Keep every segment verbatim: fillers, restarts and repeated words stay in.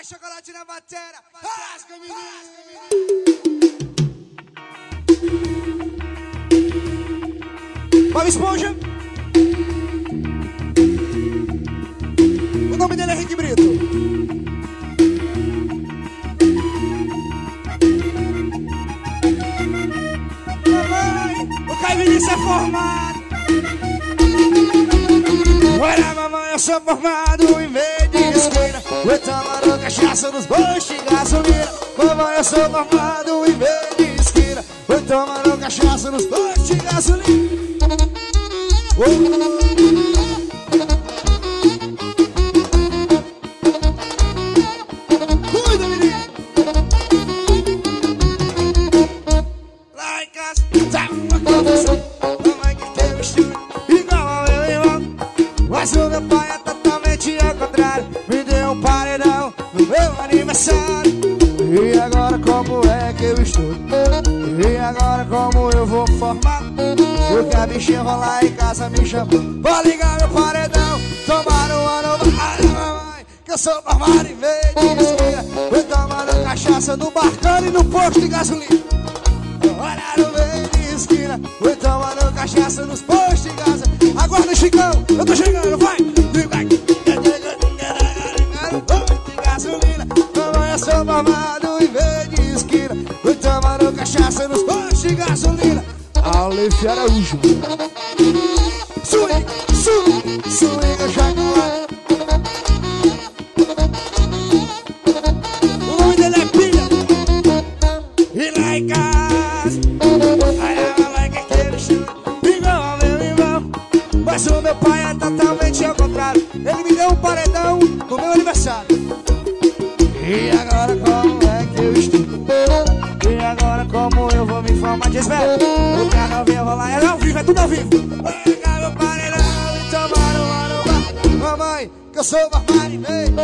Vai, chocolate na batera. Rasga, menino. Bob Esponja. O nome dele é Henrique Brito. Mamãe, o Caio Vinícius é formado. Olha, mamãe, eu sou formado em vez de esquina. Vou tomando cachaça nos postos de gasolina. Mamãe, eu sou formado em vez de esquina. Vou tomando cachaça nos postos de gasolina. Oh. Cuida, menino. Lá em casa, tá uma confusão. Mamãe que tem mistura igual ao meu irmão. Mas o meu pai é totalmente ao contrário. Me deu um paredão no meu aniversário. E agora como é que eu estou? E agora como eu vou formar? Porque a bichinha rolar em casa me chamou. Vou ligar meu paredão, tomar um ano. Olha, mamãe, que eu sou formado em vez de esquina. Vou tomando cachaça no barcano e no posto de gasolina. Olha no meio de esquina. Vou tomando cachaça nos postos de gasolina. Aguarda, Chicão, eu tô chegando, vai! Gasolina, mamãe, eu sou formado em vez de esquina. Vou tomando cachaça nos postos de gasolina. Aleph Araújo. Swing, swing, swing, jaguar. O nome dele é Pilha. E lá em casa, aí a moleque que ele chama igual ao meu irmão. Mas o meu pai é totalmente ao contrário. Ele me deu um paredão no meu aniversário. E agora como é que eu estou? E agora como eu vou me informar de espera? O carro veio rolar, é ao vivo, é tudo ao vivo. Vou pegar meu paredão e tomar um ano bar. Mamãe, que eu sou barbário e meio.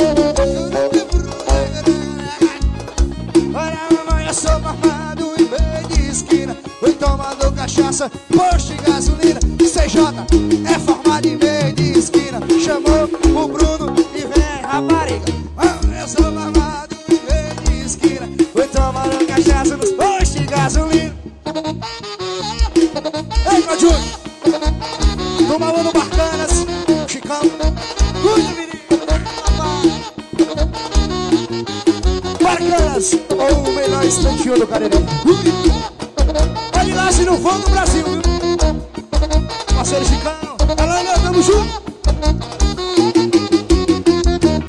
Olha, mamãe, eu sou barbado em meio de esquina. Vou tomando cachaça, posto de gasolina. C J é formado em meio de esquina. Chamou o Bruno e vem rapariga. Eu sou barbado em meio de esquina. Vou tomando cachaça nos postos de gasolina. Ei, Claudio, toma um no Barcanas. Chicão, cuida, menino. Barcanas, ou o melhor estantinho do Cariri. Olha lá se não for no Brasil, viu? Parceiro Chicão, Alana, tamo junto.